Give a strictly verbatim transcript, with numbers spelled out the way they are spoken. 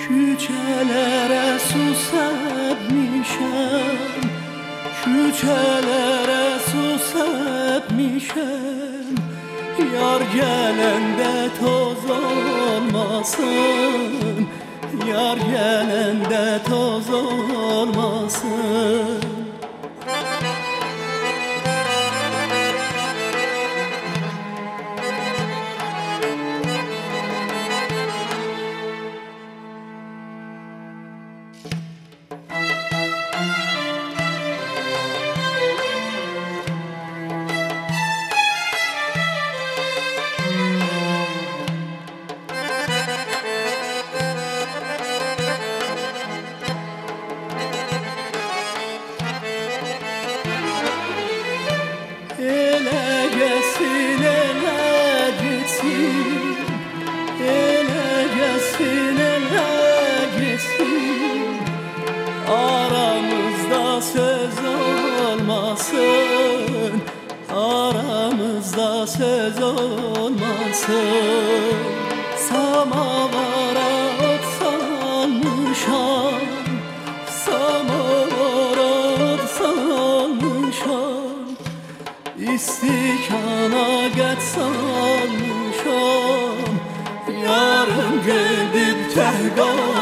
Küçelere su sepmişem, küçelere su sepmişem. Yar gelende toz olmasın, yar gelende toz olmasın. Ele gelsin, ele gitsin, ele gelsin, ele gitsin. Aramızda söz olmasın, aramızda söz olmasın. Samavara ot salmışam, samavara ot salmışam. İstikana geç salmışam, yarın gidip tehgal